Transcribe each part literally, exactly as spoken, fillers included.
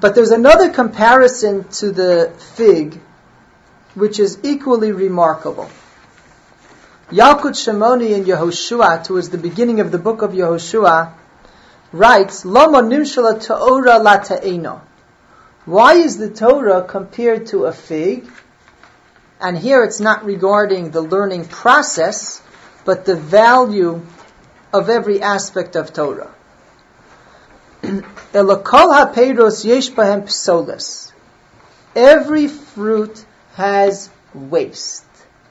But there's another comparison to the fig, which is equally remarkable. Yalkut Shimoni in Yehoshua, towards the beginning of the book of Yehoshua, writes, Lama nimshala Torah la ta'ena. Why is the Torah compared to a fig? And here it's not regarding the learning process, but the value of every aspect of Torah. Elakol ha'peiros yesh bahem psoles. Every fruit has waste.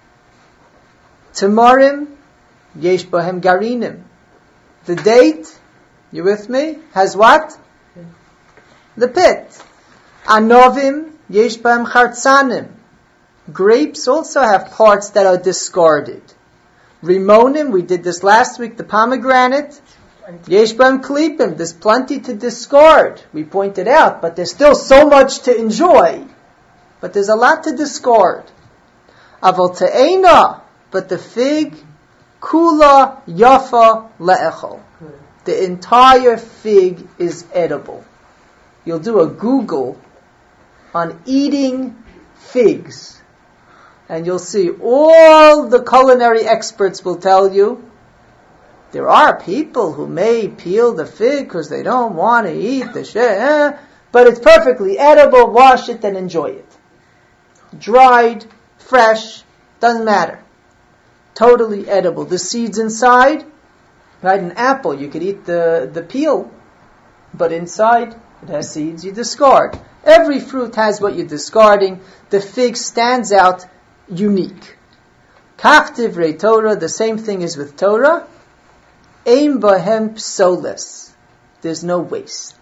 Tamarim yesh bahem garinim. The date, you with me, has what? The pit. Anovim yesh bahem chartzanim. Grapes also have parts that are discarded. Rimonim, we did this last week, the pomegranate. Yesh b'hem klipim, there's plenty to discard. We pointed out, but there's still so much to enjoy. But there's a lot to discard. Aval te'ena, but the fig, kula yafa le'echol. The entire fig is edible. You'll do a Google on eating figs, and you'll see all the culinary experts will tell you there are people who may peel the fig because they don't want to eat the shit, eh, but it's perfectly edible. Wash it and enjoy it. Dried, fresh, doesn't matter. Totally edible. The seeds inside, right? An apple, you could eat the, the peel, but inside it has seeds you discard. Every fruit has what you're discarding. The fig stands out unique. Kach divrei Torah, the same thing is with Torah. Ein bahem psoles. There's no waste.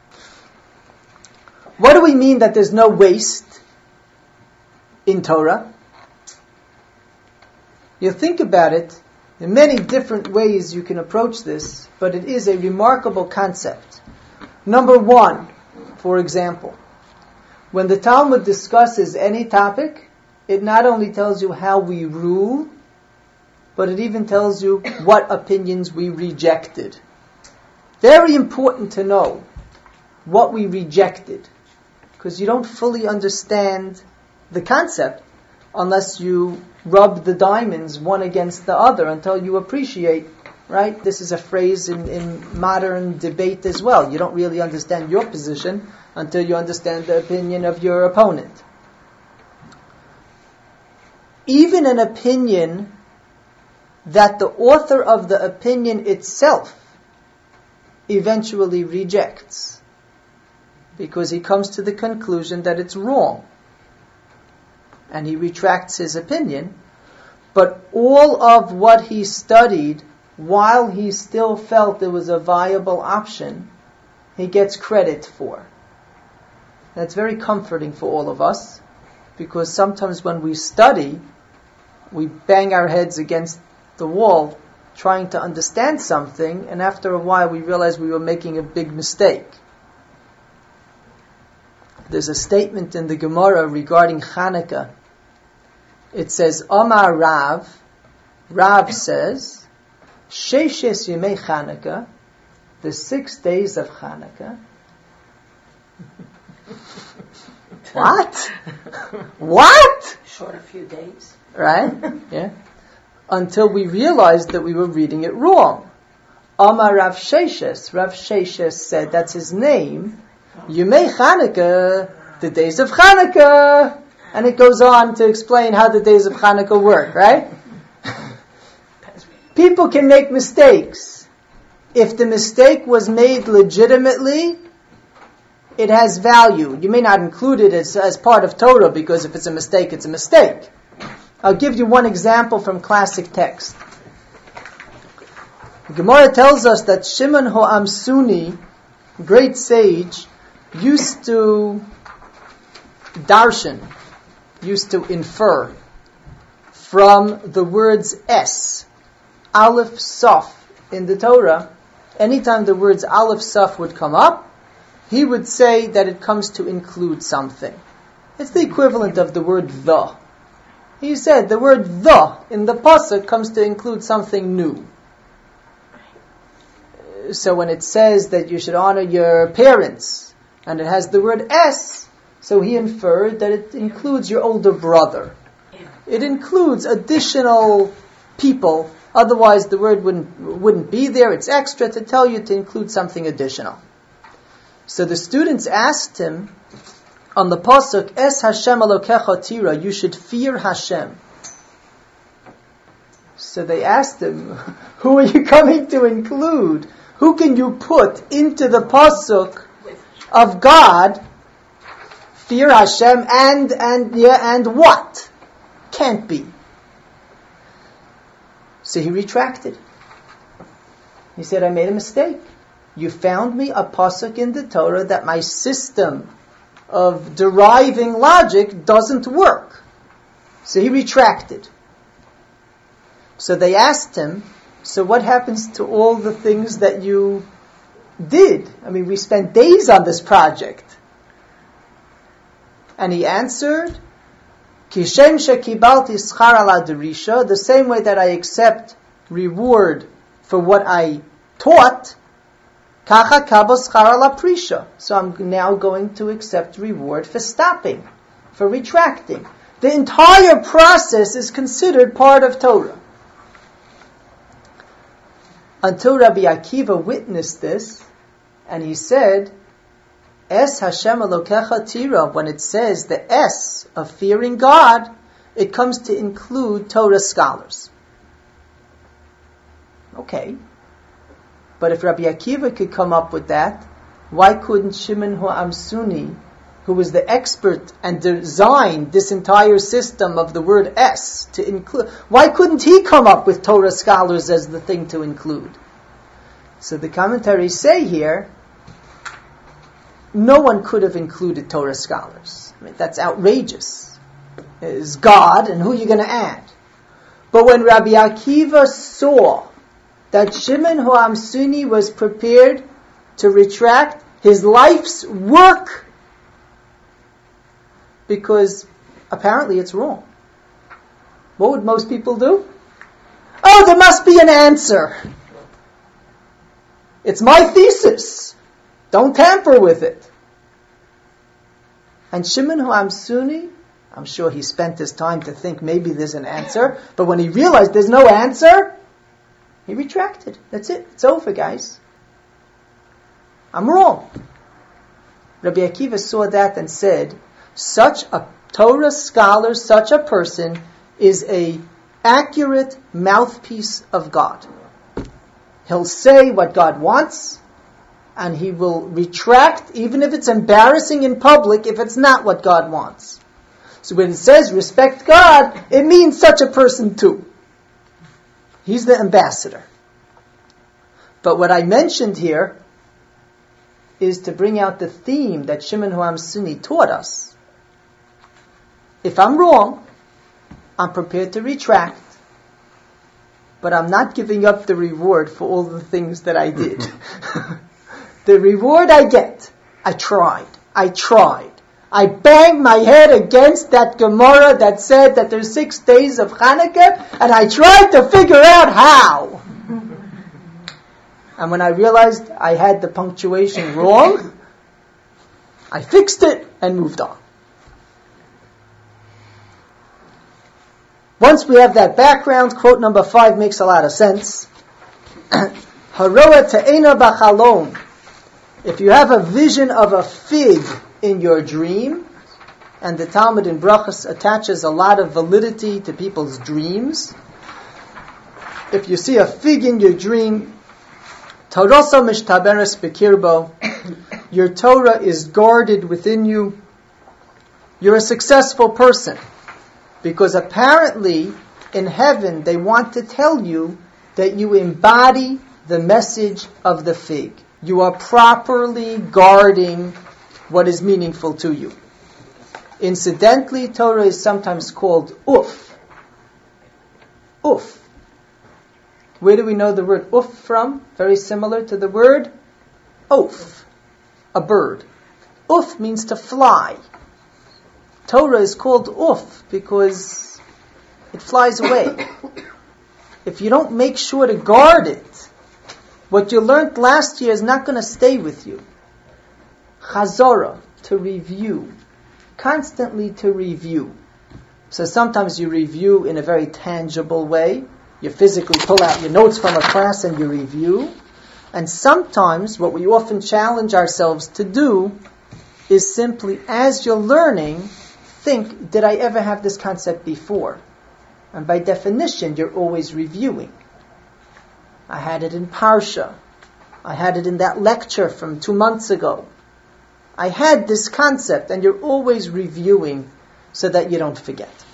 What do we mean that there's no waste in Torah? You think about it, there are many different ways you can approach this, but it is a remarkable concept. Number one, for example, when the Talmud discusses any topic, it not only tells you how we rule, but it even tells you what opinions we rejected. Very important to know what we rejected, because you don't fully understand the concept unless you rub the diamonds one against the other until you appreciate, right? This is a phrase in, in modern debate as well. You don't really understand your position until you understand the opinion of your opponent. Even an opinion that the author of the opinion itself eventually rejects, because he comes to the conclusion that it's wrong, and he retracts his opinion, but all of what he studied while he still felt there was a viable option, he gets credit for. That's very comforting for all of us, because sometimes when we study, we bang our heads against the wall trying to understand something, and after a while we realize we were making a big mistake. There's a statement in the Gemara regarding Hanukkah. It says, Amar Rav, Rav says, Sheishes Yemei Hanukkah, the six days of Hanukkah. What? What? Short a few days. Right? Yeah. Until we realized that we were reading it wrong. Amar Rav Sheishes. Rav Sheishes said that's his name. Yemei Hanukkah, the days of Hanukkah. And it goes on to explain how the days of Hanukkah work, right? People can make mistakes. If the mistake was made legitimately, it has value. You may not include it as, as part of Torah, because if it's a mistake, it's a mistake. I'll give you one example from classic text. The Gemara tells us that Shimon Ho'amsuni, great sage, used to darshan, used to infer from the words es, aleph, saf in the Torah. Anytime the words aleph, saf would come up, he would say that it comes to include something. It's the equivalent of the word the. He said the word the in the pasuk comes to include something new. So when it says that you should honor your parents, and it has the word es, so he inferred that it includes your older brother. It includes additional people, otherwise the word wouldn't wouldn't be there. It's extra to tell you to include something additional. So the students asked him on the pasuk, Es Hashem Elokecha Tira, you should fear Hashem. So they asked him, who are you coming to include? Who can you put into the pasuk of God? Fear Hashem and and yeah and what? Can't be. So he retracted. He said, I made a mistake. You found me a pasuk in the Torah that my system of deriving logic doesn't work. So he retracted. So they asked him, so what happens to all the things that you did? I mean, we spent days on this project. And he answered, Kishem shekibalti schar ala derisha, the same way that I accept reward for what I taught, kacha kabo schar ala prisha. So I'm now going to accept reward for stopping, for retracting. The entire process is considered part of Torah. Until Rabbi Akiva witnessed this, and he said, Es Hashem Elokecha Tira, when it says the S of fearing God, it comes to include Torah scholars. Okay. But if Rabbi Akiva could come up with that, why couldn't Shimon HaAmsuni, who was the expert and designed this entire system of the word S to include, why couldn't he come up with Torah scholars as the thing to include? So the commentaries say here, no one could have included Torah scholars. I mean, that's outrageous. It's God, and who are you going to add? But when Rabbi Akiva saw that Shimon HaAmsuni was prepared to retract his life's work, because apparently it's wrong. What would most people do? Oh, there must be an answer. It's my thesis. Don't tamper with it. And Shimon HaAmsuni, I'm sure he spent his time to think maybe there's an answer, but when he realized there's no answer, he retracted. That's it. It's over, guys. I'm wrong. Rabbi Akiva saw that and said, such a Torah scholar, such a person, is a accurate mouthpiece of God. He'll say what God wants, and he will retract, even if it's embarrassing in public, if it's not what God wants. So when it says respect God, it means such a person too. He's the ambassador. But what I mentioned here is to bring out the theme that Shimon HaAmsuni taught us. If I'm wrong, I'm prepared to retract, but I'm not giving up the reward for all the things that I did. The reward I get, I tried, I tried. I banged my head against that Gemara that said that there's six days of Hanukkah, and I tried to figure out how. And when I realized I had the punctuation wrong, I fixed it and moved on. Once we have that background, quote number five makes a lot of sense. Haroa te'ena b'chalom. If you have a vision of a fig in your dream, and the Talmud in Brachos attaches a lot of validity to people's dreams. If you see a fig in your dream, Torasa mishtaberes bekirbo, your Torah is guarded within you. You're a successful person. Because apparently, in heaven, they want to tell you that you embody the message of the fig. You are properly guarding what is meaningful to you. Incidentally, Torah is sometimes called uf. Uf. Where do we know the word uf from? Very similar to the word oaf, a bird. Uf means to fly. Torah is called uf because it flies away. If you don't make sure to guard it, what you learned last year is not going to stay with you. Chazorah, to review. Constantly to review. So sometimes you review in a very tangible way. You physically pull out your notes from a class and you review. And sometimes what we often challenge ourselves to do is simply, as you're learning, think, did I ever have this concept before? And by definition, you're always reviewing. I had it in Parsha. I had it in that lecture from two months ago. I had this concept, and you're always reviewing so that you don't forget.